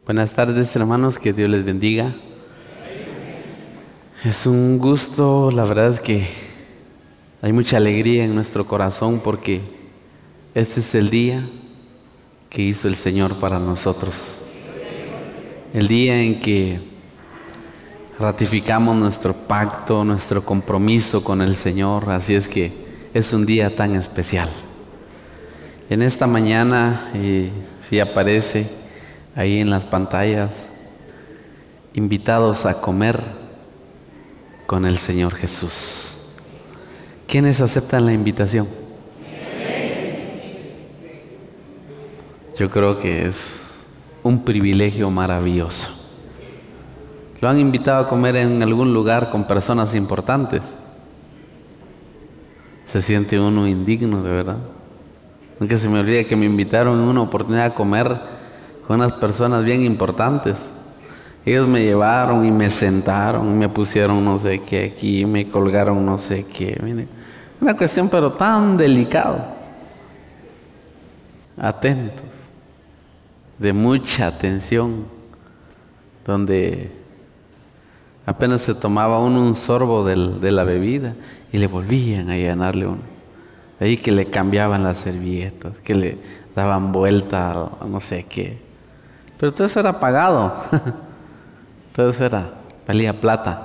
Buenas tardes, hermanos, que Dios les bendiga. Es un gusto, la verdad es que hay mucha alegría en nuestro corazón porque este es el día que hizo el Señor para nosotros. El día en que ratificamos nuestro pacto, nuestro compromiso con el Señor, así es que es un día tan especial. En esta mañana, si aparece ahí en las pantallas, invitados a comer con el Señor Jesús. ¿Quiénes aceptan la invitación? Yo creo que es un privilegio maravilloso. ¿Lo han invitado a comer en algún lugar con personas importantes? Se siente uno indigno, de verdad. Nunca se me olvida que me invitaron en una oportunidad a comer con unas personas bien importantes. Ellos me llevaron y me sentaron, me pusieron no sé qué aquí, me colgaron no sé qué. Miren, una cuestión pero tan delicada. Atentos, de mucha atención, donde apenas se tomaba uno un sorbo de la bebida y le volvían a llenarle uno. De ahí que le cambiaban las servilletas, que le daban vuelta a no sé qué. Pero todo eso era pagado. Todo eso valía plata.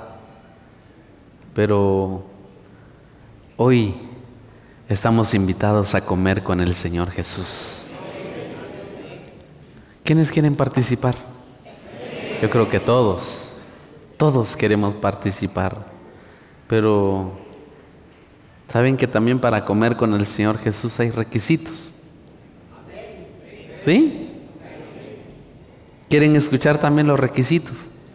Pero hoy estamos invitados a comer con el Señor Jesús. ¿Quiénes quieren participar? Yo creo que todos queremos participar. Pero ¿saben que también para comer con el Señor Jesús hay requisitos? ¿Sí? ¿Quieren escuchar también los requisitos?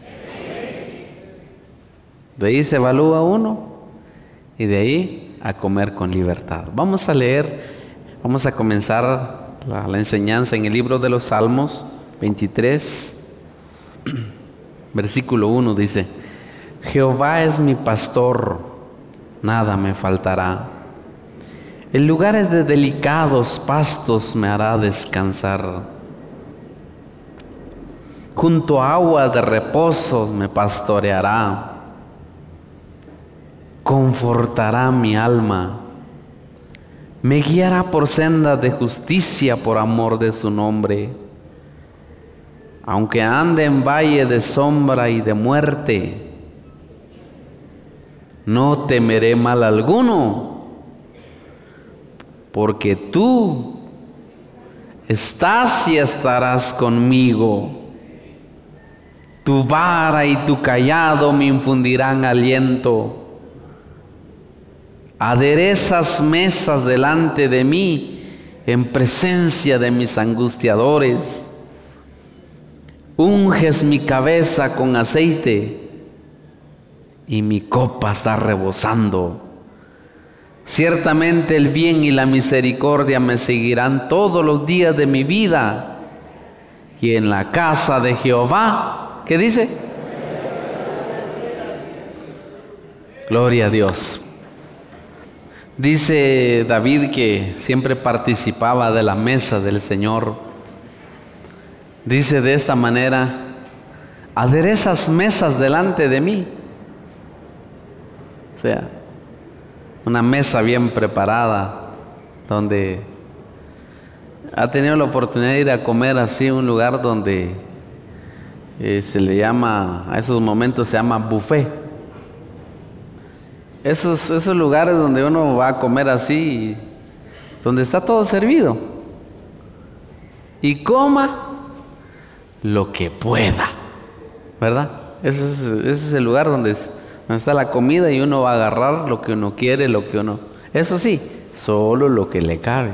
De ahí se evalúa uno y de ahí a comer con libertad. Vamos a comenzar la enseñanza en el libro de los Salmos 23, versículo 1 dice: Jehová es mi pastor, nada me faltará. En lugares de delicados pastos me hará descansar. Junto a agua de reposo me pastoreará. Confortará mi alma. Me guiará por sendas de justicia por amor de su nombre. Aunque ande en valle de sombra y de muerte, no temeré mal alguno, porque tú estás y estarás conmigo. Tu vara y tu cayado me infundirán aliento. Aderezas mesas delante de mí en presencia de mis angustiadores. Unges mi cabeza con aceite y mi copa está rebosando. Ciertamente el bien y la misericordia me seguirán todos los días de mi vida, y en la casa de Jehová, ¿qué dice? Gloria a Dios. Dice David que siempre participaba de la mesa del Señor. Dice de esta manera: aderezas mesas delante de mí. O sea, una mesa bien preparada, donde ha tenido la oportunidad de ir a comer así a un lugar donde se le llama, a esos momentos se llama buffet. Esos lugares donde uno va a comer así, donde está todo servido. Y coma lo que pueda, ¿verdad? Ese es el lugar donde está la comida y uno va a agarrar lo que uno quiere, eso sí, solo lo que le cabe.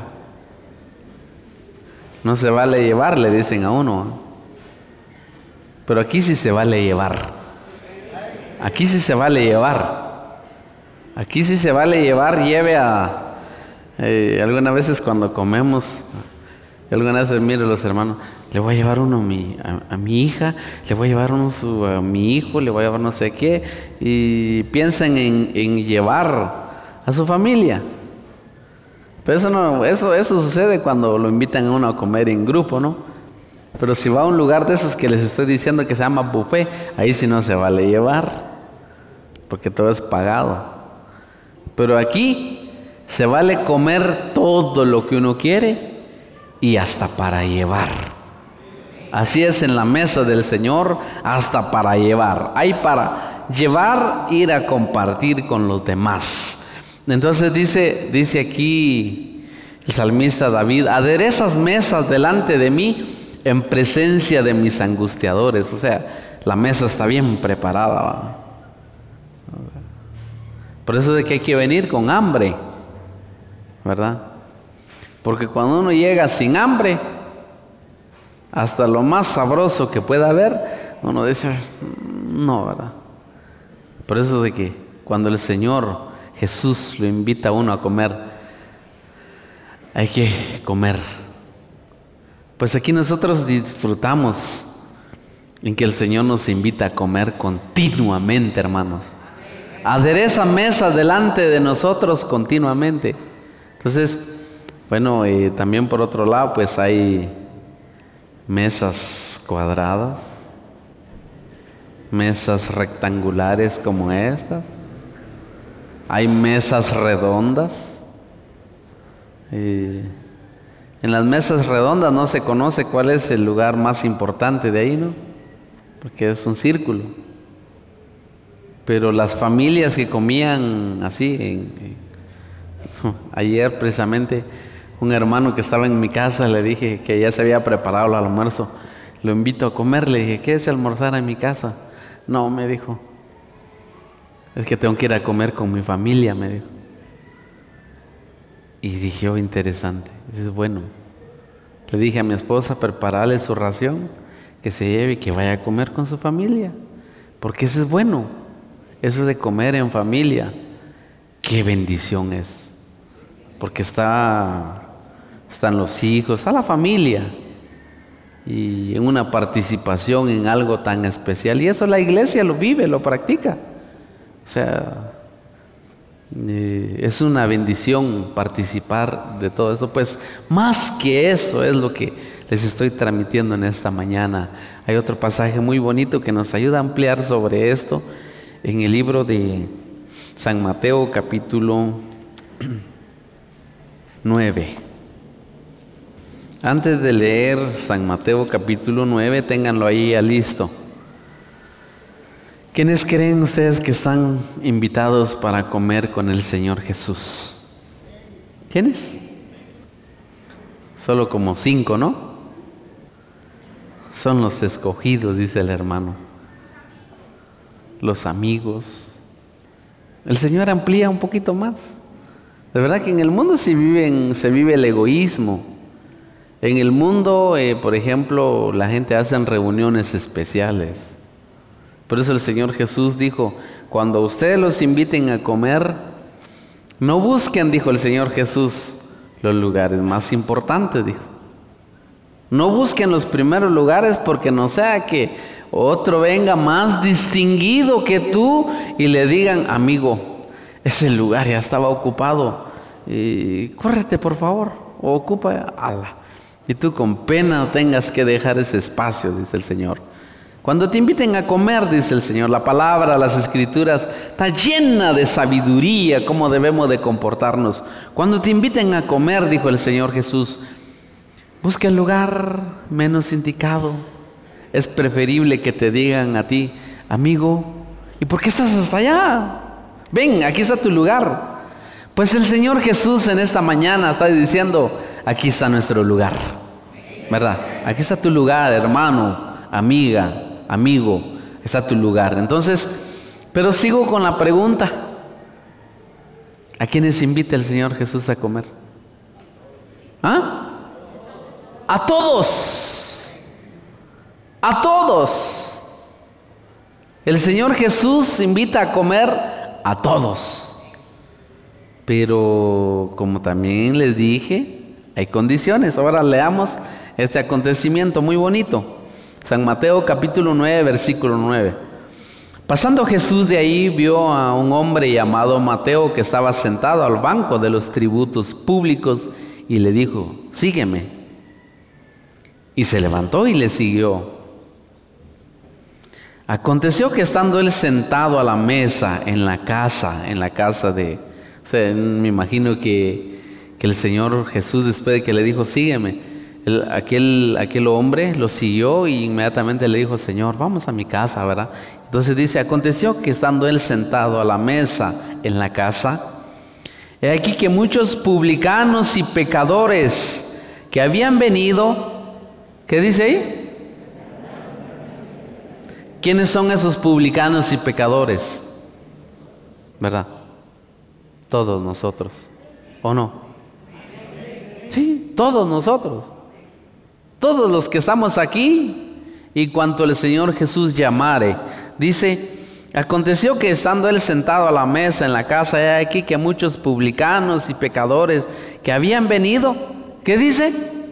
No se vale llevar, le dicen a uno, ¿eh? Pero aquí sí se vale llevar. Aquí sí se vale llevar. Aquí sí se vale llevar. Lleve a... algunas veces cuando comemos, algunas veces mire los hermanos, le voy a llevar uno a mi hija, le voy a llevar uno a mi hijo, le voy a llevar no sé qué, y piensan en llevar a su familia. Pero eso sucede cuando lo invitan a uno a comer en grupo, ¿no? Pero si va a un lugar de esos que les estoy diciendo que se llama buffet, ahí sí no se vale llevar, porque todo es pagado. Pero aquí se vale comer todo lo que uno quiere y hasta para llevar. Así es en la mesa del Señor, hasta para llevar. Hay para llevar, ir a compartir con los demás. Entonces dice aquí el salmista David: aderezas mesas delante de mí en presencia de mis angustiadores. O sea, la mesa está bien preparada, ¿va? Por eso es de que hay que venir con hambre, ¿verdad? Porque cuando uno llega sin hambre, hasta lo más sabroso que pueda haber, uno dice, no, ¿verdad? Por eso es de que cuando el Señor Jesús lo invita a uno a comer, hay que comer. Pues aquí nosotros disfrutamos en que el Señor nos invita a comer continuamente, hermanos. Adereza mesa delante de nosotros continuamente. Entonces, bueno, también por otro lado, pues hay mesas cuadradas, mesas rectangulares como estas, hay mesas redondas. En las mesas redondas no se conoce cuál es el lugar más importante de ahí, ¿no? Porque es un círculo. Pero las familias que comían así, ayer precisamente un hermano que estaba en mi casa, le dije que ya se había preparado el almuerzo, lo invito a comer, le dije, ¿qué es almorzar en mi casa? No, me dijo, es que tengo que ir a comer con mi familia, me dijo. Y dije, oh, interesante. Dice, bueno, le dije a mi esposa, prepararle su ración, que se lleve y que vaya a comer con su familia, porque eso es bueno, eso de comer en familia, qué bendición es, porque están los hijos, está la familia, y en una participación en algo tan especial, y eso la iglesia lo vive, lo practica. O sea, es una bendición participar de todo eso. Pues más que eso es lo que les estoy transmitiendo en esta mañana. Hay otro pasaje muy bonito que nos ayuda a ampliar sobre esto en el libro de San Mateo capítulo 9. Antes de leer San Mateo capítulo 9, ténganlo ahí ya listo. ¿Quiénes creen ustedes que están invitados para comer con el Señor Jesús? ¿Quiénes? Solo como 5, ¿no? Son los escogidos, dice el hermano. Los amigos. El Señor amplía un poquito más. De verdad que en el mundo se vive el egoísmo. En el mundo, por ejemplo, la gente hace reuniones especiales. Por eso el Señor Jesús dijo, cuando ustedes los inviten a comer, no busquen, dijo el Señor Jesús, los lugares más importantes, dijo. No busquen los primeros lugares, porque no sea que otro venga más distinguido que tú y le digan, amigo, ese lugar ya estaba ocupado, córrete por favor, o ocupa, ala. Y tú con pena tengas que dejar ese espacio, dice el Señor. Cuando te inviten a comer, dice el Señor, la palabra, las escrituras, está llena de sabiduría, cómo debemos de comportarnos. Cuando te inviten a comer, dijo el Señor Jesús, busca el lugar menos indicado. Es preferible que te digan a ti, amigo, ¿y por qué estás hasta allá? Ven, aquí está tu lugar. Pues el Señor Jesús en esta mañana está diciendo, aquí está nuestro lugar, ¿verdad? Aquí está tu lugar, hermano, amiga, amigo, está tu lugar. Entonces, pero sigo con la pregunta, ¿a quiénes invita el Señor Jesús a comer? ¿Ah? A todos. A todos. El Señor Jesús invita a comer a todos. Pero como también les dije, hay condiciones. Ahora leamos este acontecimiento muy bonito. San Mateo capítulo 9, versículo 9. Pasando Jesús de ahí, vio a un hombre llamado Mateo que estaba sentado al banco de los tributos públicos y le dijo, sígueme. Y se levantó y le siguió. Aconteció que estando él sentado a la mesa en la casa de... O sea, me imagino que el Señor Jesús, después de que le dijo, sígueme, aquel hombre lo siguió y inmediatamente le dijo, Señor, vamos a mi casa, ¿verdad? Entonces dice, aconteció que estando él sentado a la mesa en la casa, he aquí que muchos publicanos y pecadores que habían venido, ¿qué dice ahí? ¿Quiénes son esos publicanos y pecadores? ¿Verdad? Todos nosotros, ¿o no? Sí, todos nosotros. Todos los que estamos aquí y cuanto el Señor Jesús llamare. Dice, aconteció que estando él sentado a la mesa en la casa, he aquí que muchos publicanos y pecadores que habían venido, ¿qué dice?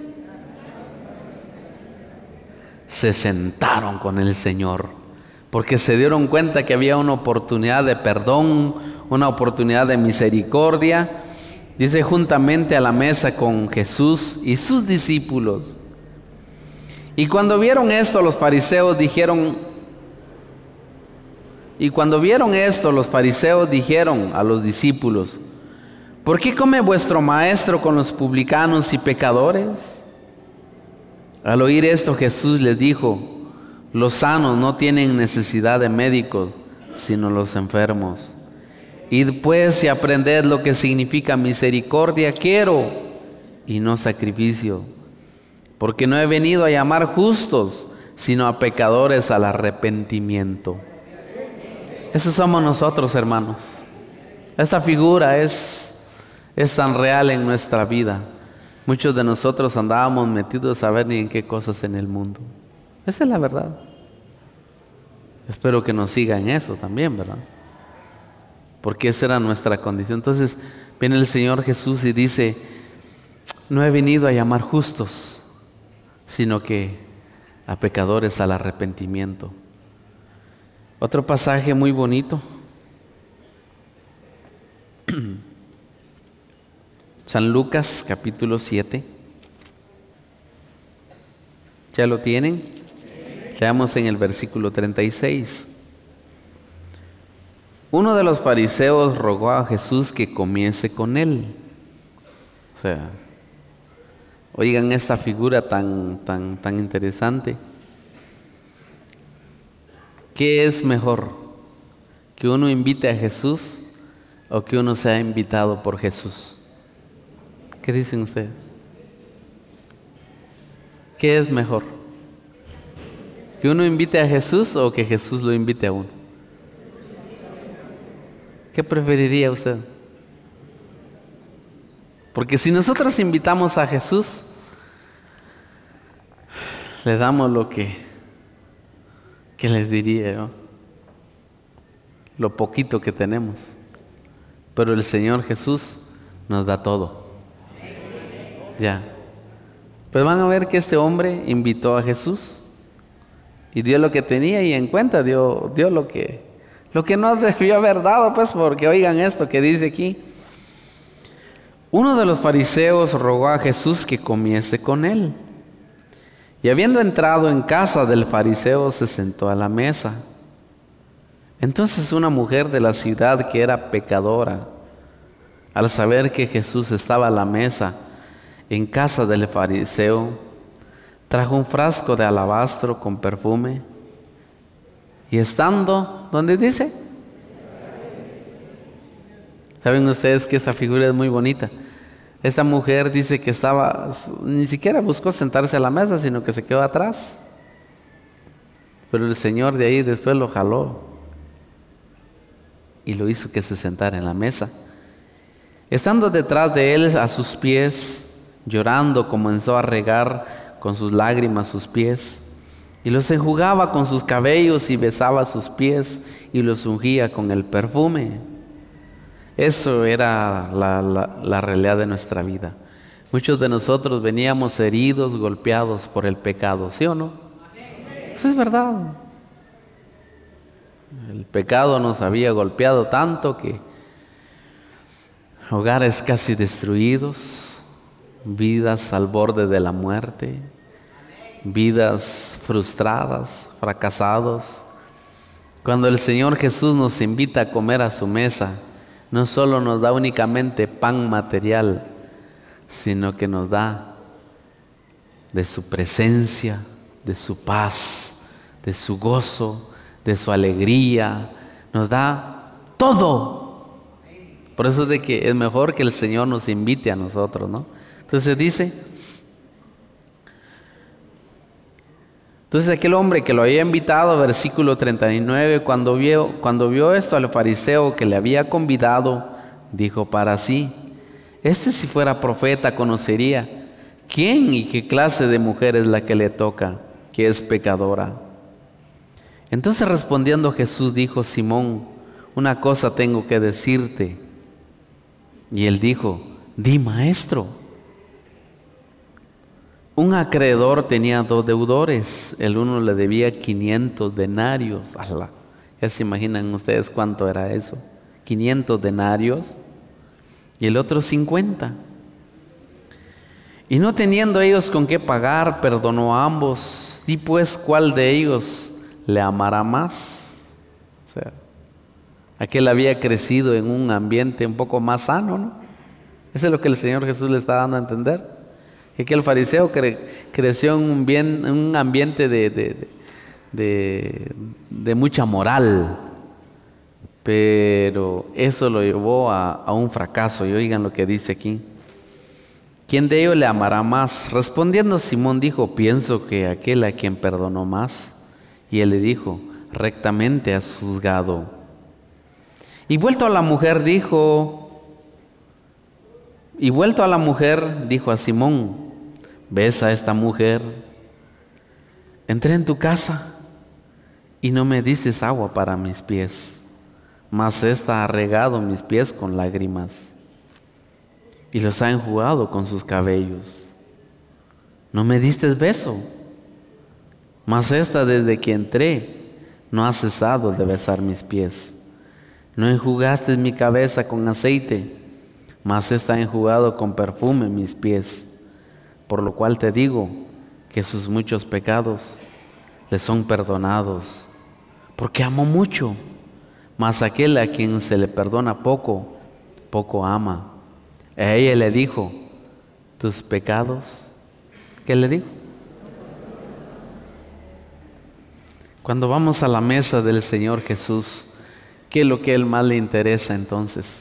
Se sentaron con el Señor, porque se dieron cuenta que había una oportunidad de perdón, una oportunidad de misericordia. Dice, juntamente a la mesa con Jesús y sus discípulos. Y cuando vieron esto, los fariseos dijeron a los discípulos, ¿por qué come vuestro maestro con los publicanos y pecadores? Al oír esto, Jesús les dijo, los sanos no tienen necesidad de médicos, sino los enfermos. Id pues y aprended lo que significa misericordia quiero y no sacrificio, porque no he venido a llamar justos, sino a pecadores al arrepentimiento. Esos somos nosotros, hermanos. Esta figura es tan real en nuestra vida. Muchos de nosotros andábamos metidos a ver ni en qué cosas en el mundo. Esa es la verdad. Espero que nos siga en eso también, ¿verdad? Porque esa era nuestra condición. Entonces viene el Señor Jesús y dice, no he venido a llamar justos, sino que a pecadores al arrepentimiento. Otro pasaje muy bonito. San Lucas, capítulo 7. ¿Ya lo tienen? Leamos en el versículo 36. Uno de los fariseos rogó a Jesús que comiese con él. O sea, oigan esta figura tan interesante. ¿Qué es mejor? ¿Que uno invite a Jesús o que uno sea invitado por Jesús? ¿Qué dicen ustedes? ¿Qué es mejor? ¿Que uno invite a Jesús o que Jesús lo invite a uno? ¿Qué preferiría usted? Porque si nosotros invitamos a Jesús, le damos lo que les diría yo, lo poquito que tenemos. Pero el Señor Jesús nos da todo. Ya. Pues van a ver que este hombre invitó a Jesús y dio lo que tenía y en cuenta dio lo que no debió haber dado, pues, porque oigan esto que dice aquí. Uno de los fariseos rogó a Jesús que comiese con él. Y habiendo entrado en casa del fariseo, se sentó a la mesa. Entonces una mujer de la ciudad que era pecadora, al saber que Jesús estaba a la mesa en casa del fariseo, trajo un frasco de alabastro con perfume y estando, ¿dónde dice? ¿Saben ustedes que esta figura es muy bonita? Esta mujer dice que ni siquiera buscó sentarse a la mesa, sino que se quedó atrás. Pero el Señor de ahí después lo jaló y lo hizo que se sentara en la mesa. Estando detrás de él a sus pies, llorando, comenzó a regar con sus lágrimas sus pies y los enjugaba con sus cabellos y besaba sus pies y los ungía con el perfume. Eso era la realidad de nuestra vida. Muchos de nosotros veníamos heridos, golpeados por el pecado, ¿sí o no? Eso es verdad. El pecado nos había golpeado tanto que hogares casi destruidos, vidas al borde de la muerte, vidas frustradas, fracasados. Cuando el Señor Jesús nos invita a comer a su mesa, no solo nos da únicamente pan material, sino que nos da de su presencia, de su paz, de su gozo, de su alegría. Nos da todo. Por eso es de que es mejor que el Señor nos invite a nosotros, ¿no? Entonces dice, entonces aquel hombre que lo había invitado, versículo 39, cuando vio esto al fariseo que le había convidado, dijo para sí: si fuera profeta conocería quién y qué clase de mujer es la que le toca, que es pecadora. Entonces respondiendo Jesús dijo: Simón, una cosa tengo que decirte. Y él dijo: di, maestro. Un acreedor tenía 2 deudores. El uno le debía 500 denarios. ¡Ala! Ya se imaginan ustedes cuánto era eso. 500 denarios. Y el otro 50. Y no teniendo ellos con qué pagar, perdonó a ambos. Di pues, ¿cuál de ellos le amará más? O sea, aquel había crecido en un ambiente un poco más sano, ¿no? Eso es lo que el Señor Jesús le está dando a entender. Que aquel fariseo creció en un ambiente de mucha moral, pero eso lo llevó a un fracaso. Y oigan lo que dice aquí: ¿quién de ellos le amará más? Respondiendo Simón dijo: pienso que aquel a quien perdonó más. Y él le dijo: rectamente has juzgado. Y vuelto a la mujer dijo a Simón: ¿ves a esta mujer? Entré en tu casa y no me diste agua para mis pies, mas ésta ha regado mis pies con lágrimas y los ha enjugado con sus cabellos. No me diste beso, mas ésta desde que entré no ha cesado de besar mis pies. No enjugaste mi cabeza con aceite, mas ésta ha enjugado con perfume mis pies. Por lo cual te digo que sus muchos pecados le son perdonados, porque amó mucho. Mas aquel a quien se le perdona poco, poco ama. A ella le dijo: tus pecados. ¿Qué le dijo? Cuando vamos a la mesa del Señor Jesús, ¿qué es lo que a Él más le interesa entonces?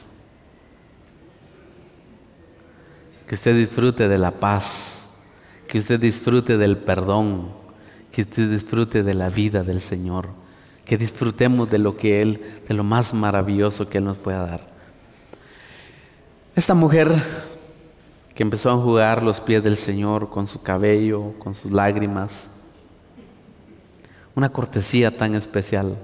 Que usted disfrute de la paz, que usted disfrute del perdón, que usted disfrute de la vida del Señor, que disfrutemos de de lo más maravilloso que Él nos pueda dar. Esta mujer que empezó a enjugar los pies del Señor con su cabello, con sus lágrimas, una cortesía tan especial,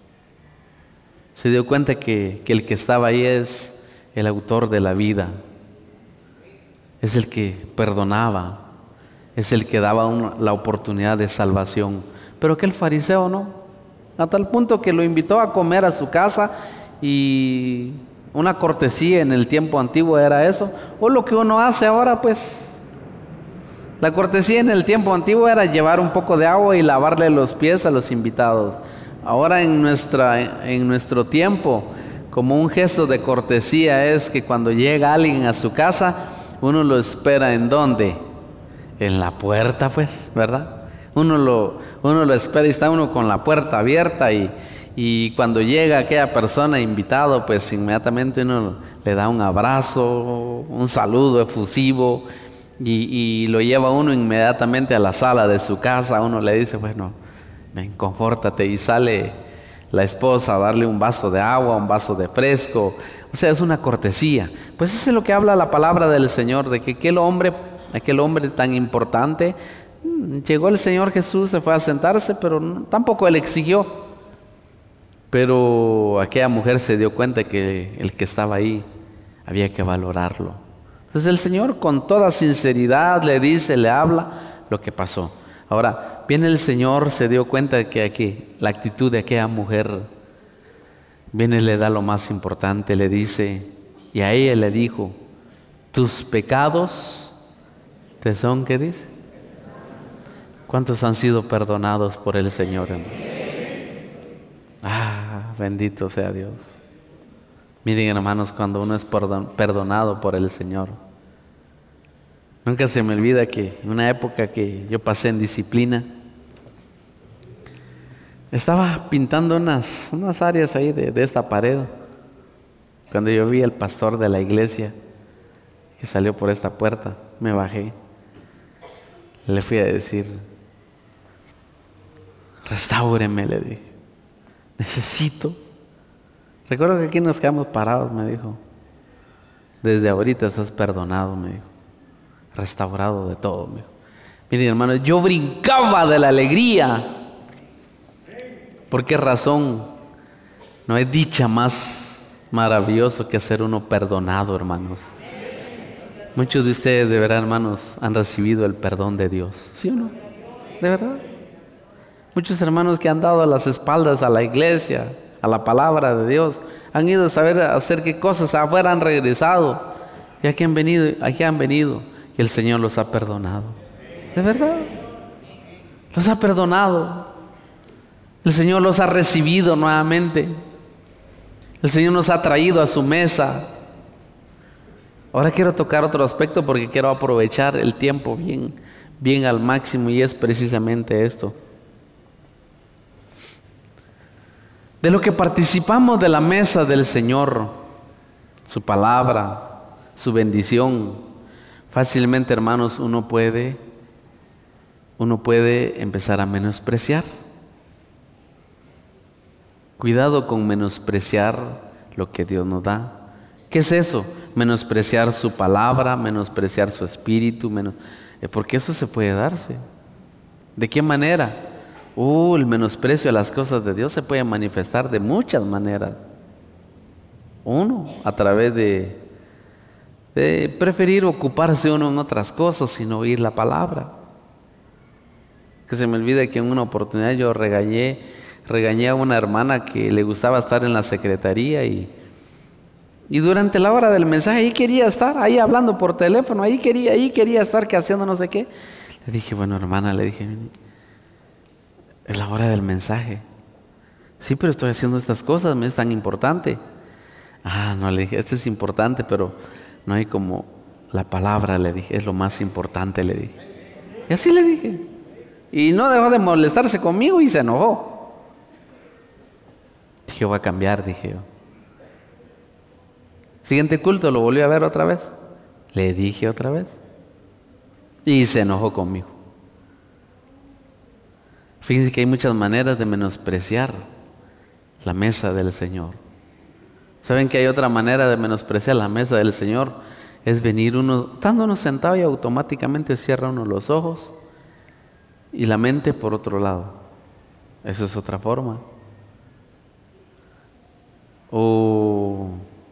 se dio cuenta que el que estaba ahí es el autor de la vida, es el que perdonaba, es el que daba la oportunidad de salvación. Pero aquel fariseo no, a tal punto que lo invitó a comer a su casa. Y una cortesía en el tiempo antiguo era eso, o lo que uno hace ahora, pues. La cortesía en el tiempo antiguo era llevar un poco de agua y lavarle los pies a los invitados. Ahora en nuestro tiempo, como un gesto de cortesía, es que cuando llega alguien a su casa, uno lo espera ¿en dónde? En la puerta, pues, ¿verdad? Uno lo espera y está uno con la puerta abierta, y cuando llega aquella persona invitado, pues inmediatamente uno le da un abrazo, un saludo efusivo, y lo lleva uno inmediatamente a la sala de su casa. Uno le dice: bueno, ven, confórtate, y sale la esposa a darle un vaso de agua, un vaso de fresco. O sea, es una cortesía. Pues eso es lo que habla la palabra del Señor, de que aquel hombre tan importante, llegó el Señor Jesús, se fue a sentarse, pero tampoco él exigió. Pero aquella mujer se dio cuenta que el que estaba ahí había que valorarlo. Entonces el Señor con toda sinceridad le dice, le habla lo que pasó. Ahora, viene el Señor, se dio cuenta de que aquí la actitud de aquella mujer, viene y le da lo más importante, le dice, y a ella le dijo: tus pecados te son, ¿qué dice? ¿Cuántos han sido perdonados por el Señor, hermano? Bendito sea Dios. Miren, hermanos, cuando uno es perdonado por el Señor. Nunca se me olvida que en una época que yo pasé en disciplina, estaba pintando unas áreas ahí de esta pared. Cuando yo vi al pastor de la iglesia que salió por esta puerta, me bajé. Le fui a decir: restáureme, le dije. Necesito. Recuerdo que aquí nos quedamos parados, me dijo. Desde ahorita estás perdonado, me dijo. Restaurado de todo, me dijo. Miren, hermanos, yo brincaba de la alegría. ¿Por qué razón? No hay dicha más maravilloso que ser uno perdonado, hermanos. Muchos de ustedes, de verdad, hermanos, han recibido el perdón de Dios. ¿Sí o no? ¿De verdad? Muchos hermanos que han dado las espaldas a la iglesia, a la palabra de Dios, han ido a saber hacer qué cosas afuera, han regresado. Y aquí han venido y el Señor los ha perdonado. ¿De verdad? Los ha perdonado. El Señor los ha recibido nuevamente. El Señor nos ha traído a su mesa. Ahora quiero tocar otro aspecto porque quiero aprovechar el tiempo bien al máximo, y es precisamente esto. De lo que participamos de la mesa del Señor, su palabra, su bendición, fácilmente, hermanos, uno puede empezar a menospreciar. Cuidado con menospreciar lo que Dios nos da. ¿Qué es eso? Menospreciar su palabra, menospreciar su espíritu, porque eso se puede darse. ¿De qué manera? El menosprecio a las cosas de Dios se puede manifestar de muchas maneras. Uno, a través de preferir ocuparse uno en otras cosas sin oír la palabra. Que se me olvide que en una oportunidad yo regañé a una hermana que le gustaba estar en la secretaría y durante la hora del mensaje ahí quería estar, ahí hablando por teléfono, ahí quería estar, que haciendo no sé qué. Le dije: bueno, hermana, le dije, es la hora del mensaje. Sí, pero estoy haciendo estas cosas, me es tan importante. No, le dije, esto es importante, pero no hay como la palabra, le dije, es lo más importante, le dije. Y así le dije. Y no dejó de molestarse conmigo y se enojó. Dije: voy a cambiar, dije yo. Siguiente culto lo volví a ver otra vez. Le dije otra vez. Y se enojó conmigo. Fíjense que hay muchas maneras de menospreciar la mesa del Señor. ¿Saben que hay otra manera de menospreciar la mesa del Señor? Es venir uno, estando uno sentado, y automáticamente cierra uno los ojos y la mente por otro lado. Esa es otra forma. O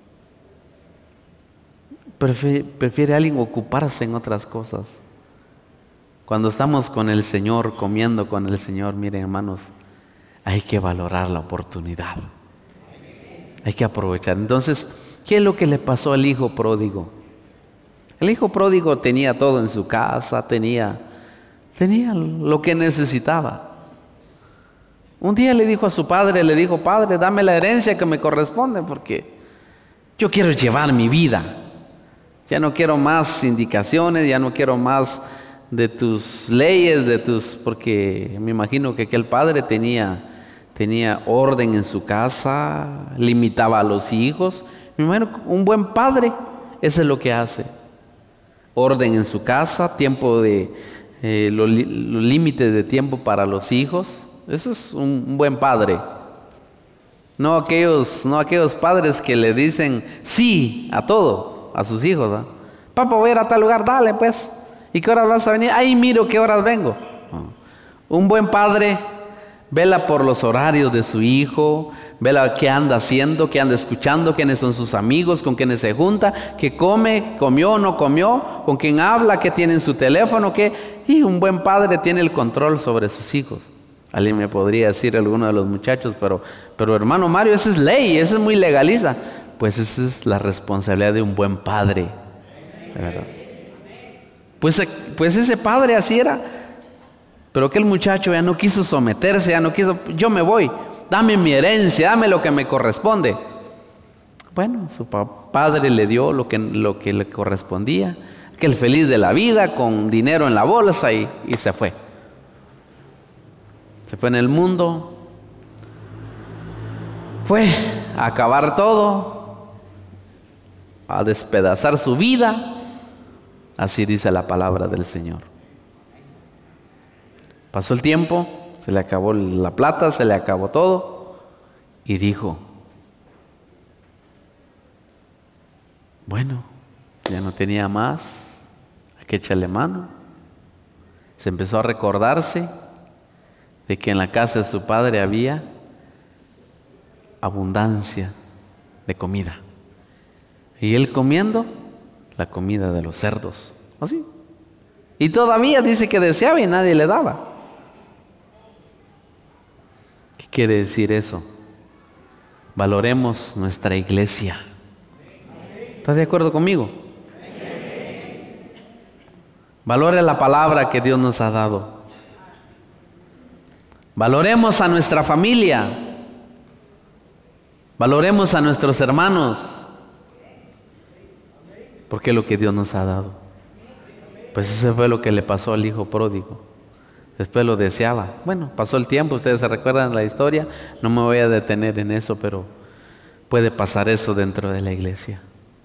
prefiere alguien ocuparse en otras cosas. Cuando estamos con el Señor, comiendo con el Señor, miren, hermanos, hay que valorar la oportunidad. Hay que aprovechar. Entonces, ¿qué es lo que le pasó al hijo pródigo? El hijo pródigo tenía todo en su casa, tenía lo que necesitaba. Un día le dijo a su padre, padre, dame la herencia que me corresponde, porque yo quiero llevar mi vida. Ya no quiero más indicaciones, ya no quiero más de tus leyes, porque me imagino que aquel padre tenía orden en su casa, limitaba a los hijos. Me imagino que un buen padre, eso es lo que hace. Orden en su casa, tiempo los límites de tiempo para los hijos. Eso es un buen padre. No aquellos padres que le dicen sí a todo, a sus hijos, ¿eh? Papá, voy a ir a tal lugar, dale pues. ¿Y qué horas vas a venir? Ahí miro qué horas vengo. Un buen padre vela por los horarios de su hijo, vela qué anda haciendo, qué anda escuchando, quiénes son sus amigos, con quiénes se junta, qué come, comió o no comió, con quién habla, qué tiene en su teléfono, y un buen padre tiene el control sobre sus hijos. Alguien me podría decir, alguno de los muchachos, pero hermano Mario, esa es ley, esa es muy legalista. Pues esa es la responsabilidad de un buen padre, ¿verdad? Pues ese padre así era. Pero aquel muchacho ya no quiso someterse, ya no quiso, yo me voy, dame mi herencia, dame lo que me corresponde. Bueno, su padre le dio lo que le correspondía, aquel feliz de la vida, con dinero en la bolsa y se fue. Se fue en el mundo, fue a acabar todo, a despedazar su vida, así dice la palabra del Señor. Pasó el tiempo, se le acabó la plata, se le acabó todo, y dijo, bueno, ya no tenía más, hay que echarle mano. Se empezó a recordarse de que en la casa de su padre había abundancia de comida. Y él comiendo la comida de los cerdos. Así. Y todavía dice que deseaba y nadie le daba. ¿Qué quiere decir eso? Valoremos nuestra iglesia. ¿Estás de acuerdo conmigo? Valore la palabra que Dios nos ha dado. Valoremos a nuestra familia. Valoremos a nuestros hermanos. Porque es lo que Dios nos ha dado. Pues eso fue lo que le pasó al hijo pródigo. Después lo deseaba. Bueno, pasó el tiempo, ustedes se recuerdan la historia. No me voy a detener en eso, pero puede pasar eso dentro de la iglesia.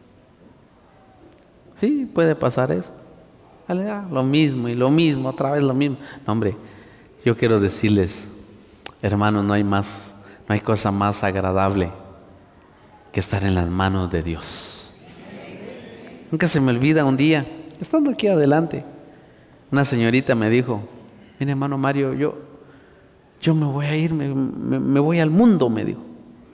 Sí, puede pasar eso. Lo mismo y lo mismo, otra vez lo mismo. No, hombre, yo quiero decirles, hermanos, no hay cosa más agradable que estar en las manos de Dios. Nunca se me olvida un día, estando aquí adelante, una señorita me dijo, mire hermano Mario, yo me voy a ir, me voy al mundo, me dijo.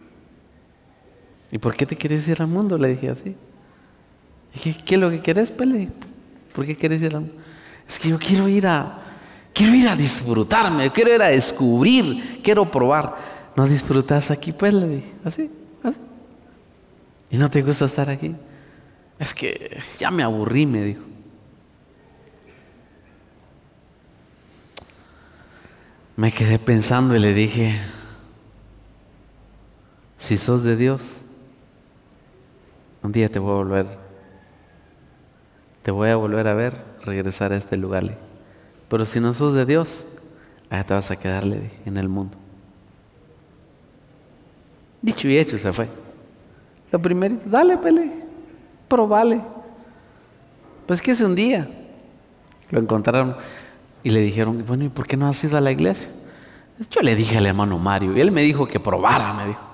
¿Y por qué te quieres ir al mundo? Le dije así. Dije, ¿qué es lo que querés, Pele? ¿Por qué quieres ir al mundo? Es que yo quiero ir a disfrutarme, quiero ir a descubrir, quiero probar. ¿No disfrutas aquí? Pues le dije, así. ¿Y no te gusta estar aquí? Es que ya me aburrí, me dijo. Me quedé pensando y le dije, si sos de Dios, un día te voy a volver a ver, regresar a este lugar. Pero si no sos de Dios, allá te vas a quedar, le dije, en el mundo. Dicho y hecho, se fue. Lo primerito, dale, Pele, probale. Pues que hace un día lo encontraron y le dijeron, bueno, ¿y por qué no has ido a la iglesia? Yo le dije al hermano Mario y él me dijo que probara, me dijo.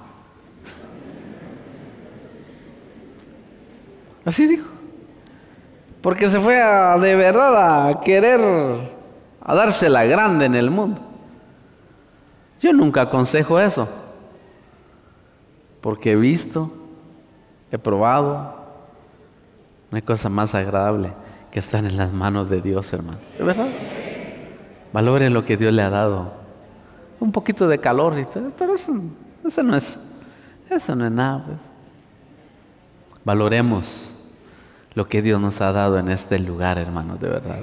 Así dijo. Porque se fue de verdad a querer, a dársela grande en el mundo. Yo nunca aconsejo eso. Porque he visto, he probado, no hay cosa más agradable que estar en las manos de Dios, hermano. ¿De verdad? Valore lo que Dios le ha dado. Un poquito de calor, pero eso no es nada. Pues. Valoremos lo que Dios nos ha dado en este lugar, hermanos, de verdad.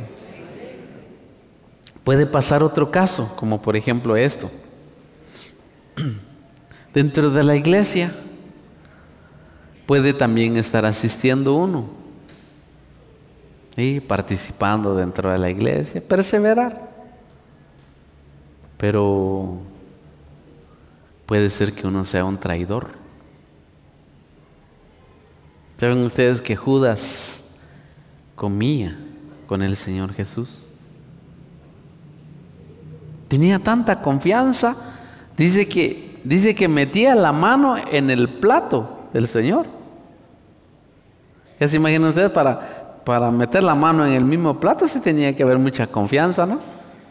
Puede pasar otro caso, como por ejemplo esto. Dentro de la iglesia puede también estar asistiendo uno y participando dentro de la iglesia, perseverar. Pero puede ser que uno sea un traidor. ¿Saben ustedes que Judas comía con el Señor Jesús? Tenía tanta confianza, dice que metía la mano en el plato del Señor. Ya se imaginan ustedes, para meter la mano en el mismo plato sí tenía que haber mucha confianza, ¿no?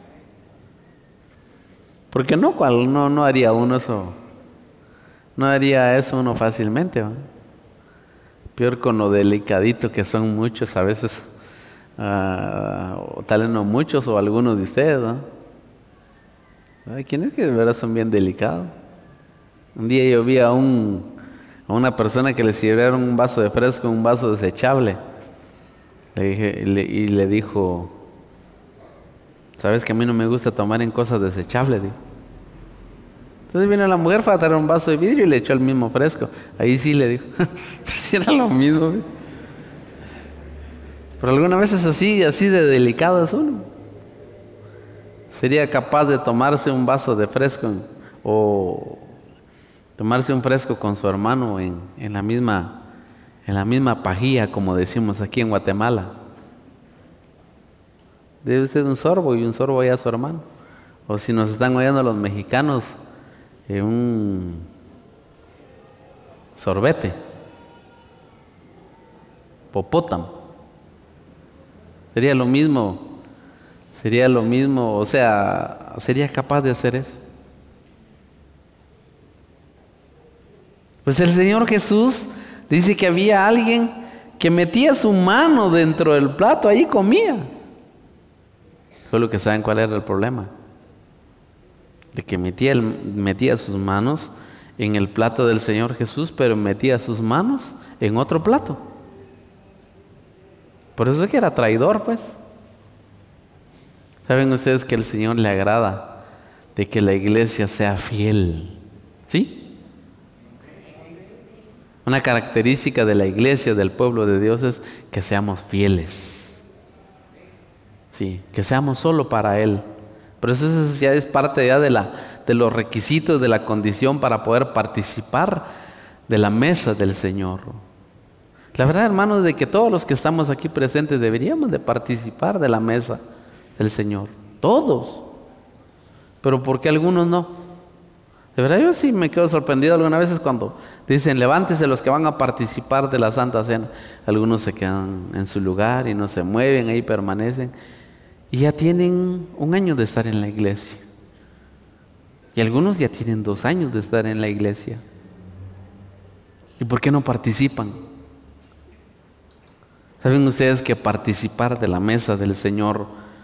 Porque no haría uno eso, no haría eso uno fácilmente, ¿no? Peor con lo delicadito que son muchos a veces, o tal vez no muchos o algunos de ustedes, ¿no? Hay quienes que de verdad son bien delicados. Un día yo vi a una persona que le sirvieron un vaso de fresco, un vaso desechable. Le dije, y le dijo, Sabes que a mí no me gusta tomar en cosas desechables, digo. Entonces viene la mujer, fue a traer un vaso de vidrio y le echó el mismo fresco. Ahí sí le dijo, pero si era lo mismo. Pero alguna vez es así de delicado es uno. Sería capaz de tomarse un vaso de fresco o tomarse un fresco con su hermano en la misma pajilla, como decimos aquí en Guatemala. Debe usted un sorbo y un sorbo allá a su hermano. O si nos están oyendo los mexicanos, un sorbete, popótamo. Sería lo mismo, o sea, sería capaz de hacer eso. Pues el Señor Jesús dice que había alguien que metía su mano dentro del plato, ahí comía. Solo que saben cuál era el problema. De que metía sus manos en el plato del Señor Jesús, pero metía sus manos en otro plato. Por eso es que era traidor, pues. ¿Saben ustedes que al Señor le agrada de que la iglesia sea fiel? ¿Sí? Una característica de la iglesia, del pueblo de Dios, es que seamos fieles. Sí, que seamos solo para Él. Pero eso ya es parte ya de los requisitos, de la condición para poder participar de la mesa del Señor. La verdad, hermanos, de que todos los que estamos aquí presentes deberíamos de participar de la mesa del Señor. Todos. Pero ¿por qué algunos no? De verdad, yo sí me quedo sorprendido algunas veces cuando dicen, levántese los que van a participar de la Santa Cena. Algunos se quedan en su lugar y no se mueven, ahí permanecen. Y ya tienen 1 año de estar en la iglesia. Y algunos ya tienen 2 años de estar en la iglesia. ¿Y por qué no participan? ¿Saben ustedes que participar de la mesa del Señor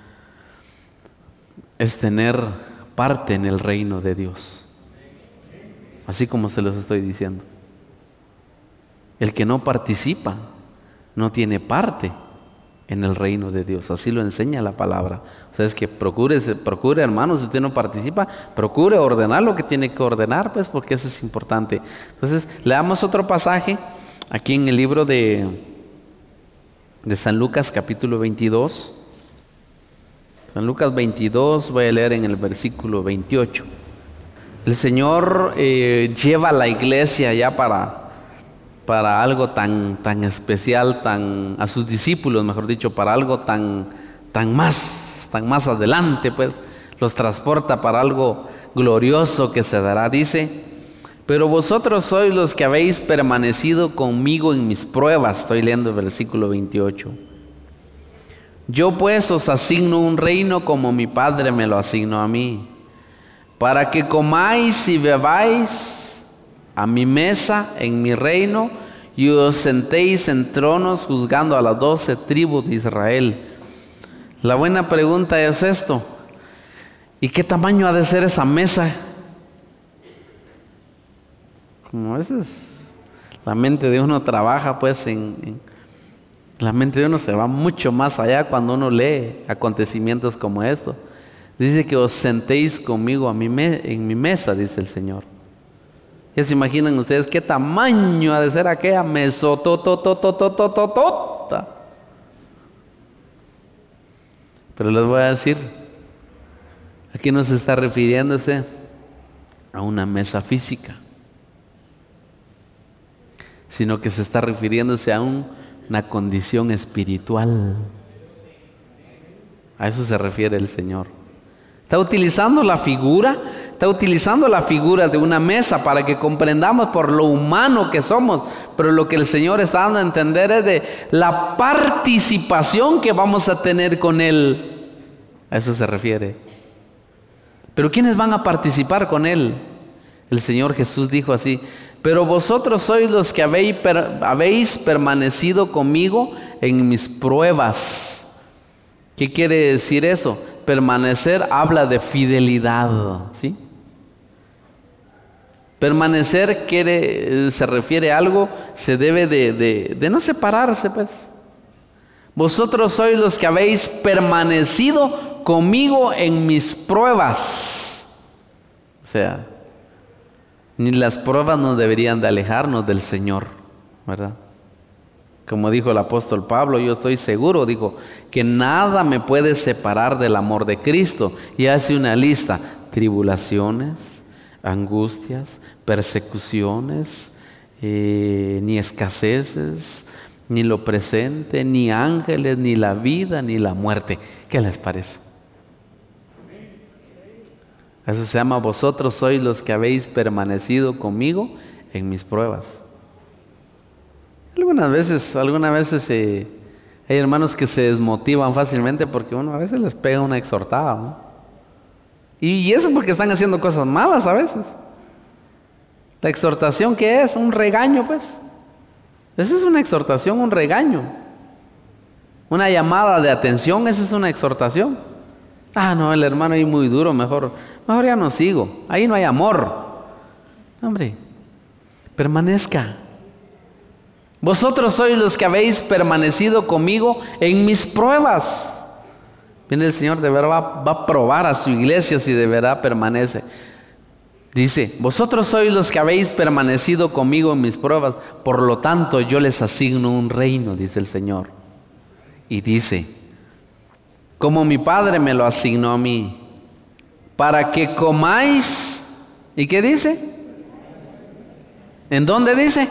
es tener parte en el reino de Dios? Así como se los estoy diciendo. El que no participa no tiene parte en el reino de Dios. Así lo enseña la palabra. O sea, es que procure, hermanos, si usted no participa, procure ordenar lo que tiene que ordenar, pues, porque eso es importante. Entonces, leamos otro pasaje aquí en el libro de San Lucas, capítulo 22. San Lucas 22, voy a leer en el versículo 28. El Señor lleva a la iglesia ya para algo tan especial, a sus discípulos, mejor dicho, para algo tan más adelante, pues, los transporta para algo glorioso que se dará. Dice, pero vosotros sois los que habéis permanecido conmigo en mis pruebas. Estoy leyendo el versículo 28. Yo pues os asigno un reino como mi Padre me lo asignó a mí, para que comáis y bebáis a mi mesa en mi reino y os sentéis en tronos juzgando a las 12 tribus de Israel. La buena pregunta es esto: ¿y qué tamaño ha de ser esa mesa? Como a veces la mente de uno trabaja, pues la mente de uno se va mucho más allá cuando uno lee acontecimientos como estos. Dice que os sentéis conmigo en mi mesa, dice el Señor. ¿Ya se imaginan ustedes qué tamaño ha de ser aquella mesotototototototota? Pero les voy a decir, aquí no se está refiriéndose a una mesa física, sino que se está refiriéndose a una condición espiritual. A eso se refiere el Señor. Está utilizando la figura de una mesa para que comprendamos por lo humano que somos, pero lo que el Señor está dando a entender es de la participación que vamos a tener con Él. A eso se refiere. Pero ¿quiénes van a participar con Él? El Señor Jesús dijo así: pero vosotros sois los que habéis permanecido conmigo en mis pruebas. ¿Qué quiere decir eso? Permanecer habla de fidelidad, ¿sí? Permanecer se refiere a algo, se debe de no separarse, pues. Vosotros sois los que habéis permanecido conmigo en mis pruebas. O sea, ni las pruebas nos deberían de alejarnos del Señor, ¿verdad? Como dijo el apóstol Pablo, yo estoy seguro, dijo, que nada me puede separar del amor de Cristo. Y hace una lista: tribulaciones, angustias, persecuciones, ni escaseces, ni lo presente, ni ángeles, ni la vida, ni la muerte. ¿Qué les parece? Eso se llama: vosotros sois los que habéis permanecido conmigo en mis pruebas. Algunas veces hay hermanos que se desmotivan fácilmente porque uno a veces les pega una exhortada, ¿no? Y eso porque están haciendo cosas malas a veces. La exhortación, ¿qué es? Un regaño, pues. Esa es una exhortación, un regaño. Una llamada de atención, esa es una exhortación. Ah, no, el hermano ahí muy duro, mejor ya no sigo. Ahí no hay amor. Hombre, permanezca. Vosotros sois los que habéis permanecido conmigo en mis pruebas. Viene el Señor, de verdad va a probar a su iglesia si de verdad permanece. Dice: vosotros sois los que habéis permanecido conmigo en mis pruebas, por lo tanto yo les asigno un reino, dice el Señor. Y dice: como mi Padre me lo asignó a mí, para que comáis. ¿Y qué dice? ¿En dónde dice?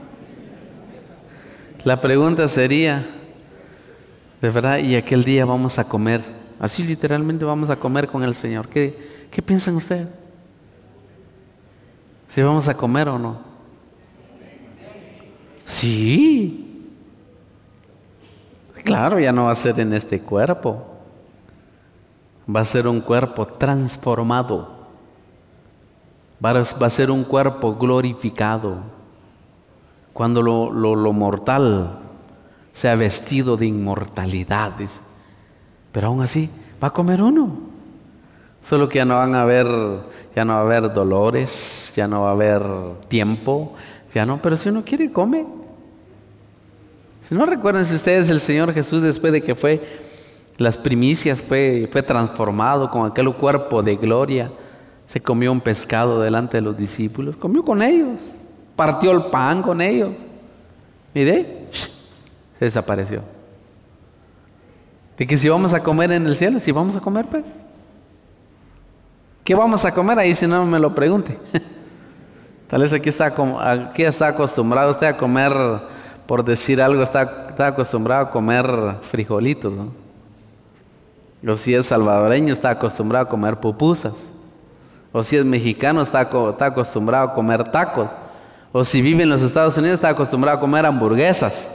La pregunta sería, de verdad, ¿y aquel día vamos a comer? Así literalmente vamos a comer con el Señor. ¿Qué piensan ustedes? ¿Si vamos a comer o no? Sí. Claro, ya no va a ser en este cuerpo. Va a ser un cuerpo transformado. Va a ser un cuerpo glorificado. Cuando lo mortal sea vestido de inmortalidad, dice. Pero aún así va a comer uno. Solo que ya no va a haber dolores, ya no va a haber tiempo, pero si uno quiere, come. Si no, recuerden si ustedes, el Señor Jesús, después de que fue las primicias, fue transformado con aquel cuerpo de gloria, se comió un pescado delante de los discípulos, comió con ellos, partió el pan con ellos, mire, se desapareció. De que si vamos a comer en el cielo, si vamos a comer, pues. ¿Qué vamos a comer? Ahí si no me lo pregunte. Tal vez aquí está acostumbrado usted a comer, por decir algo, está acostumbrado a comer frijolitos, ¿no? O si es salvadoreño, está acostumbrado a comer pupusas. O si es mexicano, está acostumbrado a comer tacos. O si vive en los Estados Unidos, está acostumbrado a comer hamburguesas.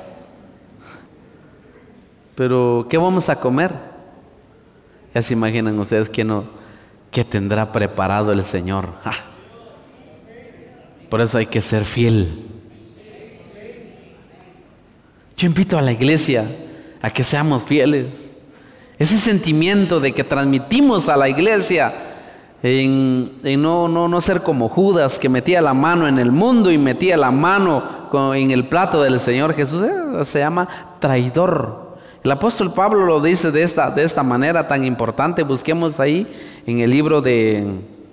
Pero, ¿qué vamos a comer? Ya se imaginan ustedes qué tendrá preparado el Señor. ¡Ja! Por eso hay que ser fiel. Yo invito a la iglesia a que seamos fieles. Ese sentimiento de que transmitimos a la iglesia en no ser como Judas, que metía la mano en el mundo y metía la mano en el plato del Señor Jesús, se llama traidor. El apóstol Pablo lo dice de esta manera tan importante. Busquemos ahí en el libro de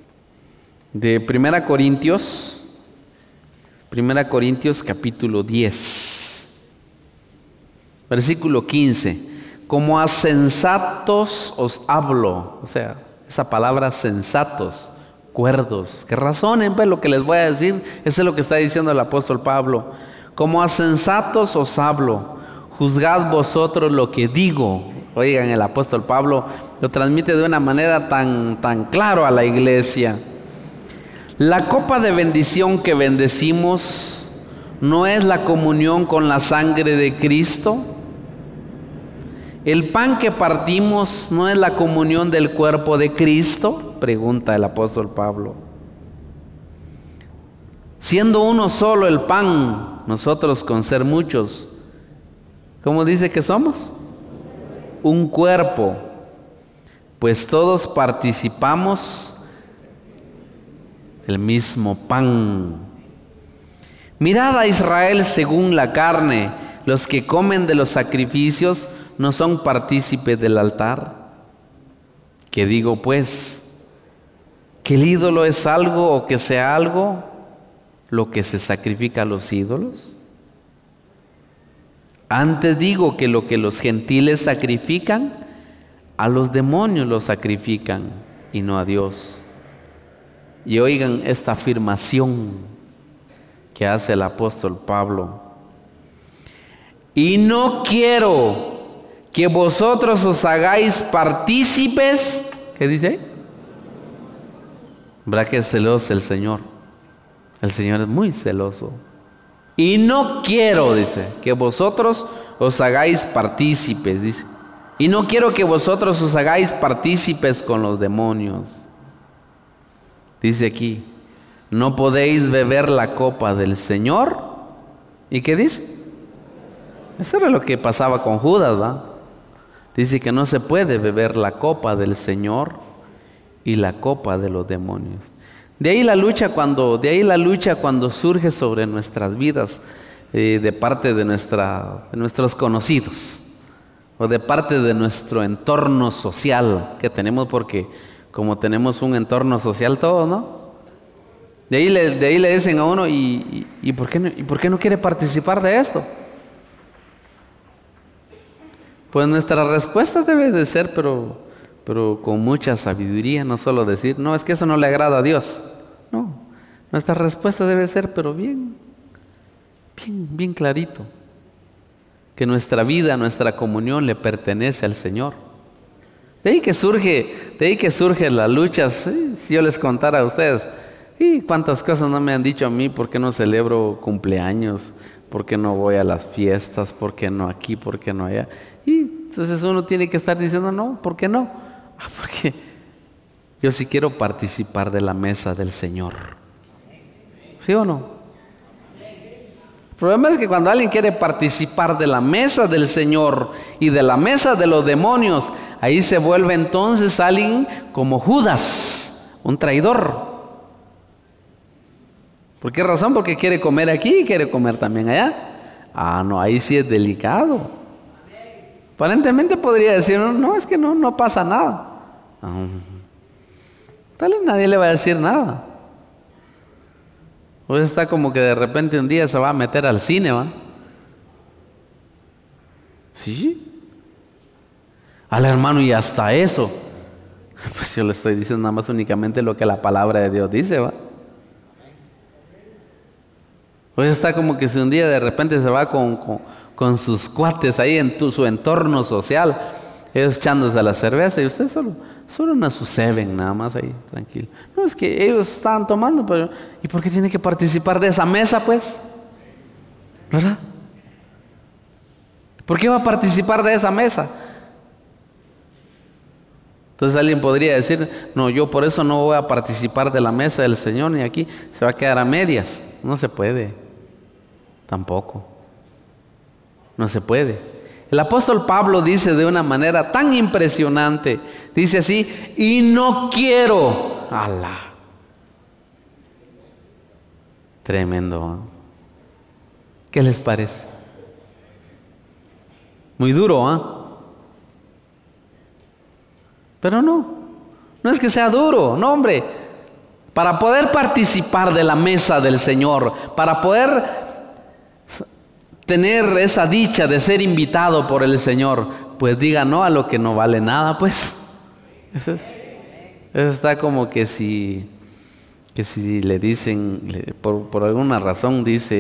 1 Corintios capítulo 10, versículo 15. Como a sensatos os hablo. O sea, esa palabra sensatos, cuerdos, que razonen, pues lo que les voy a decir, eso es lo que está diciendo el apóstol Pablo. Como a sensatos os hablo, juzgad vosotros lo que digo. Oigan, el apóstol Pablo lo transmite de una manera tan claro a la iglesia. La copa de bendición que bendecimos no es la comunión con la sangre de Cristo. ¿El pan que partimos no es la comunión del cuerpo de Cristo?, pregunta el apóstol Pablo. Siendo uno solo el pan, nosotros con ser muchos, ¿cómo dice que somos? Un cuerpo, pues todos participamos del mismo pan. Mirad a Israel según la carne, los que comen de los sacrificios no son partícipes del altar. ¿Qué digo pues? ¿Que el ídolo es algo o que sea algo lo que se sacrifica a los ídolos? Antes digo que lo que los gentiles sacrifican, a los demonios los sacrifican y no a Dios. Y oigan esta afirmación que hace el apóstol Pablo. Y no quiero que vosotros os hagáis partícipes. ¿Qué dice? ¿Verdad que es celoso el Señor? El Señor es muy celoso. Y no quiero, dice, que vosotros os hagáis partícipes, dice. Y no quiero que vosotros os hagáis partícipes con los demonios. Dice aquí, no podéis beber la copa del Señor. ¿Y qué dice? Eso era lo que pasaba con Judas, ¿verdad? Dice que no se puede beber la copa del Señor y la copa de los demonios. De ahí la lucha cuando surge sobre nuestras vidas de parte de nuestros conocidos o de parte de nuestro entorno social que tenemos, porque como tenemos un entorno social todos, ¿no? De ahí le dicen a uno, ¿y por qué no quiere participar de esto? Pues nuestra respuesta debe de ser, pero con mucha sabiduría, no solo decir, no, es que eso no le agrada a Dios. No, nuestra respuesta debe ser, pero bien clarito, que nuestra vida, nuestra comunión le pertenece al Señor. De ahí que surge las luchas. Si yo les contara a ustedes, y cuántas cosas no me han dicho a mí, por qué no celebro cumpleaños, por qué no voy a las fiestas, por qué no aquí, por qué no allá. Y entonces uno tiene que estar diciendo, no, ¿por qué no? Porque yo sí quiero participar de la mesa del Señor. ¿Sí o no? El problema es que cuando alguien quiere participar de la mesa del Señor y de la mesa de los demonios, ahí se vuelve entonces alguien como Judas, un traidor. ¿Por qué razón? Porque quiere comer aquí y quiere comer también allá. No, ahí sí es delicado. Aparentemente podría decir, no, es que no pasa nada. Tal vez nadie le va a decir nada. Pues está como que de repente un día se va a meter al cine, ¿va? Sí. Al hermano, y hasta eso. Pues yo le estoy diciendo nada más únicamente lo que la palabra de Dios dice, ¿va? Pues está como que si un día de repente se va con sus cuates ahí en su entorno social, ellos echándose a la cerveza y usted solo una su seven nada más ahí, tranquilo. No, es que ellos estaban tomando, pero ¿y por qué tiene que participar de esa mesa, pues? ¿Verdad? ¿Por qué va a participar de esa mesa? Entonces alguien podría decir, no, yo por eso no voy a participar de la mesa del Señor, ni aquí, se va a quedar a medias. No se puede, tampoco. No se puede. El apóstol Pablo dice de una manera tan impresionante, dice así, y no quiero. ¡Alá! Tremendo, ¿eh? ¿Qué les parece? Muy duro, ¿ah? Pero no es que sea duro, no, hombre. Para poder participar de la mesa del Señor, para poder tener esa dicha de ser invitado por el Señor, pues diga no a lo que no vale nada, pues. Eso está como que si le dicen, por alguna razón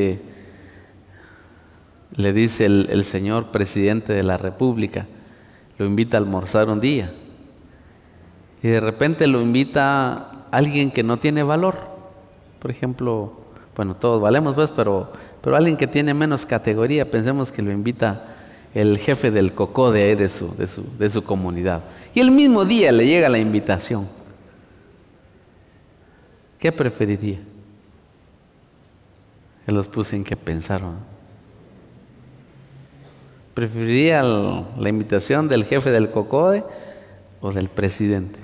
le dice el señor presidente de la República, lo invita a almorzar un día, y de repente lo invita alguien que no tiene valor. Por ejemplo, bueno, todos valemos pues, pero alguien que tiene menos categoría, pensemos que lo invita el jefe del COCODE de su comunidad. Y el mismo día le llega la invitación. ¿Qué preferiría? Yo los puse en qué pensaron. ¿Preferiría la invitación del jefe del COCODE o del presidente?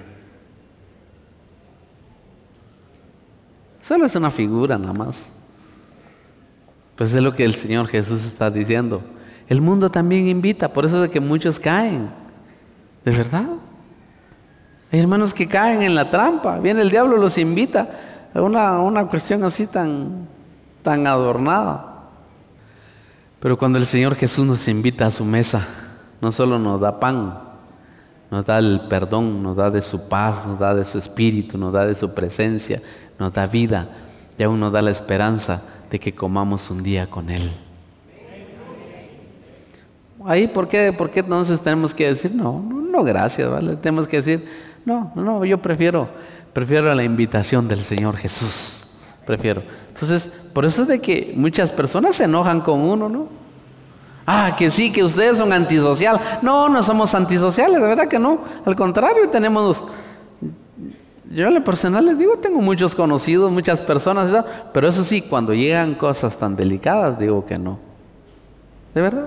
Solo es una figura nada más. Pues es lo que el Señor Jesús está diciendo. El mundo también invita, por eso es de que muchos caen. ¿De verdad? Hay hermanos que caen en la trampa. Viene el diablo, los invita a una cuestión así tan adornada. Pero cuando el Señor Jesús nos invita a su mesa, no solo nos da pan, nos da el perdón, nos da de su paz, nos da de su espíritu, nos da de su presencia, nos da vida y aún nos da la esperanza de que comamos un día con Él. Ahí, ¿por qué entonces tenemos que decir no gracias, ¿vale? Tenemos que decir, no, yo prefiero la invitación del Señor Jesús, prefiero. Entonces, por eso es de que muchas personas se enojan con uno, ¿no? Que sí, que ustedes son antisocial. No somos antisociales, de verdad que no. Al contrario, yo en lo personal les digo, tengo muchos conocidos, muchas personas, pero eso sí, cuando llegan cosas tan delicadas, digo que no. ¿De verdad?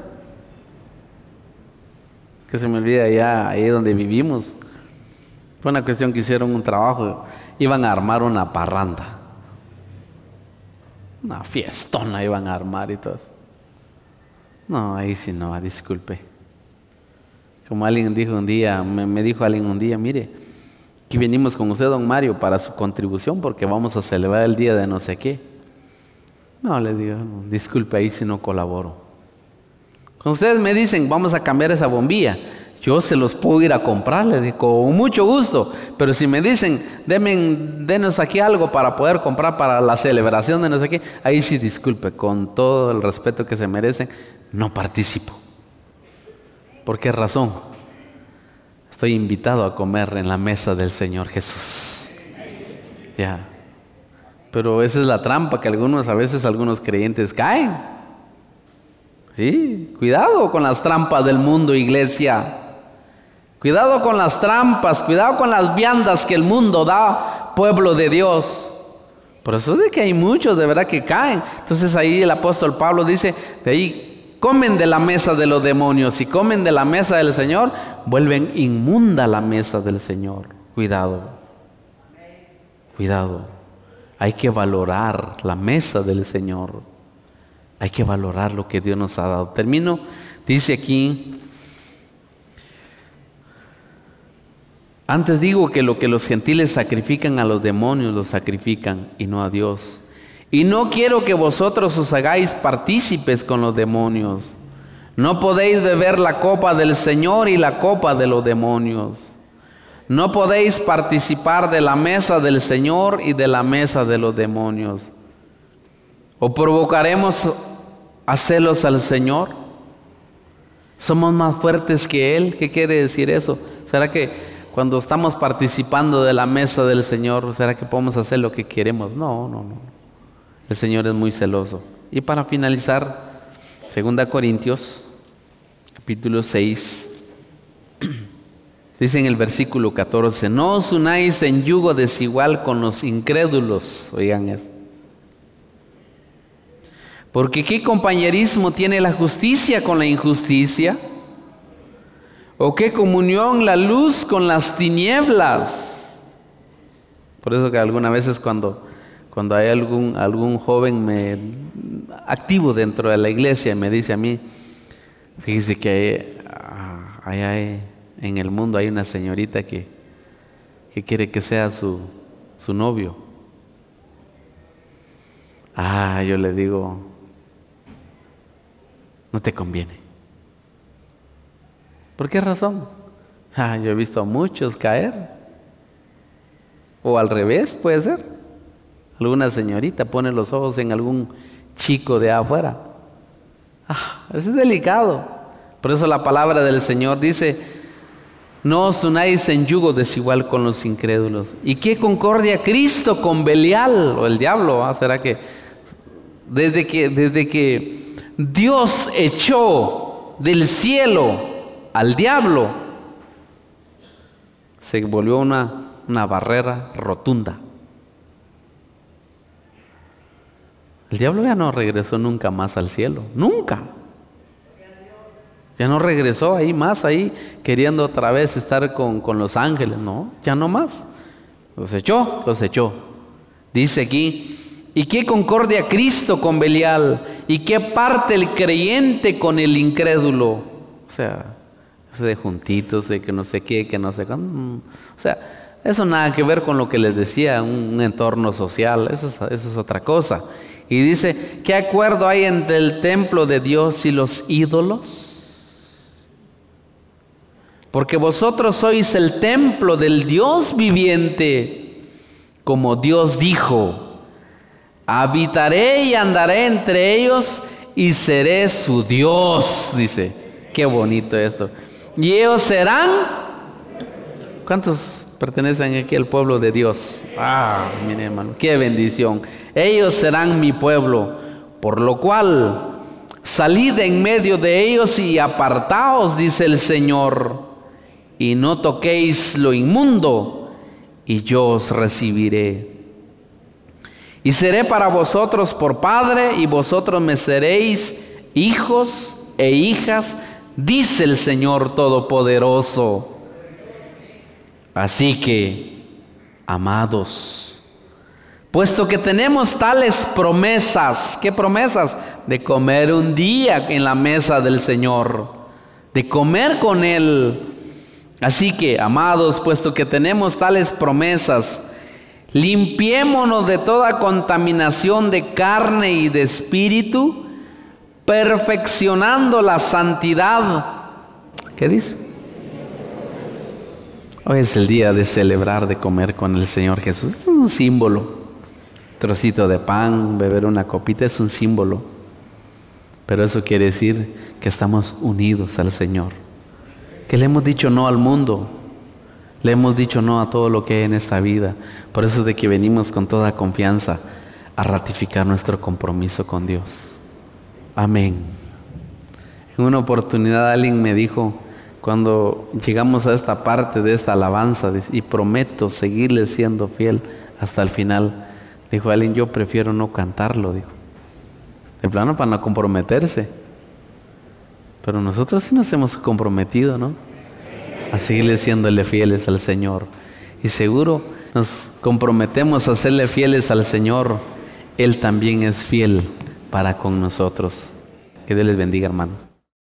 Que se me olvida allá, ahí donde vivimos. Fue una cuestión que hicieron un trabajo, iban a armar una parranda. Una fiestona iban a armar y todo eso. No, ahí sí no, disculpe. Como alguien dijo un día, me dijo alguien un día, mire, aquí venimos con usted, don Mario, para su contribución porque vamos a celebrar el día de no sé qué. No, le digo, disculpe, ahí sí no colaboro. Cuando ustedes me dicen, vamos a cambiar esa bombilla, yo se los puedo ir a comprar, les digo, con mucho gusto. Pero si me dicen, denos aquí algo para poder comprar para la celebración de no sé qué, ahí sí disculpe, con todo el respeto que se merecen, no participo. ¿Por qué razón? Estoy invitado a comer en la mesa del Señor Jesús. Ya. Pero esa es la trampa que a veces algunos creyentes caen. Sí, cuidado con las trampas del mundo, iglesia. Cuidado con las trampas, cuidado con las viandas que el mundo da, pueblo de Dios. Por eso es de que hay muchos de verdad que caen. Entonces ahí el apóstol Pablo dice, de ahí comen de la mesa de los demonios y comen de la mesa del Señor, vuelven inmunda la mesa del Señor. Cuidado, cuidado. Hay que valorar la mesa del Señor. Hay que valorar lo que Dios nos ha dado. Termino, dice aquí, antes digo que lo que los gentiles sacrifican a los demonios, los sacrifican y no a Dios. Y no quiero que vosotros os hagáis partícipes con los demonios. No podéis beber la copa del Señor y la copa de los demonios. No podéis participar de la mesa del Señor y de la mesa de los demonios. ¿O provocaremos a celos al Señor? ¿Somos más fuertes que Él? ¿Qué quiere decir eso? ¿Será que cuando estamos participando de la mesa del Señor, será que podemos hacer lo que queremos? No. El Señor es muy celoso. Y para finalizar, 2 Corintios, capítulo 6, dice en el versículo 14, no os unáis en yugo desigual con los incrédulos. Oigan eso. Porque ¿qué compañerismo tiene la justicia con la injusticia? ¿O qué comunión la luz con las tinieblas? Por eso que algunas veces cuando hay algún joven activo dentro de la iglesia me dice a mí, fíjese que hay en el mundo hay una señorita que quiere que sea su novio. Yo le digo, no te conviene. ¿Por qué razón? Yo he visto a muchos caer. O al revés, puede ser. Alguna señorita pone los ojos en algún chico de afuera. Eso es delicado. Por eso la palabra del Señor dice, no os unáis en yugo desigual con los incrédulos. ¿Y qué concordia Cristo con Belial o el diablo? ¿Será que desde que Dios echó del cielo al diablo, se volvió una barrera rotunda? El diablo ya no regresó nunca más al cielo, nunca. Ya no regresó ahí queriendo otra vez estar con los ángeles, no, ya no más. Los echó. Dice aquí, ¿y qué concordia Cristo con Belial? ¿Y qué parte el creyente con el incrédulo? O sea, de juntitos, de que no sé qué, que no sé cuándo. O sea, eso nada que ver con lo que les decía, un entorno social, eso es otra cosa. Y dice, ¿qué acuerdo hay entre el templo de Dios y los ídolos? Porque vosotros sois el templo del Dios viviente, como Dios dijo, habitaré y andaré entre ellos y seré su Dios, dice. Qué bonito esto. Y ellos serán, ¿cuántos pertenecen aquí al pueblo de Dios? Mire, hermano, qué bendición. Ellos serán mi pueblo, por lo cual salid en medio de ellos y apartaos, dice el Señor, y no toquéis lo inmundo, y yo os recibiré. Y seré para vosotros por padre, y vosotros me seréis hijos e hijas, dice el Señor Todopoderoso. Así que, amados, puesto que tenemos tales promesas, ¿qué promesas? De comer un día en la mesa del Señor, de comer con Él. Así que, amados, puesto que tenemos tales promesas, limpiémonos de toda contaminación de carne y de espíritu, perfeccionando la santidad. ¿Qué dice? Hoy es el día de celebrar, de comer con el Señor Jesús. Es un símbolo. Trocito de pan, beber una copita es un símbolo. Pero eso quiere decir que estamos unidos al Señor. Que le hemos dicho no al mundo. Le hemos dicho no a todo lo que hay en esta vida. Por eso es de que venimos con toda confianza a ratificar nuestro compromiso con Dios. Amén. En una oportunidad alguien me dijo, cuando llegamos a esta parte de esta alabanza, y prometo seguirle siendo fiel hasta el final, dijo alguien, yo prefiero no cantarlo, dijo. De plano para no comprometerse. Pero nosotros sí nos hemos comprometido, ¿no? A seguirle siéndole fieles al Señor. Y seguro nos comprometemos a serle fieles al Señor. Él también es fiel para con nosotros. Que Dios les bendiga, hermanos.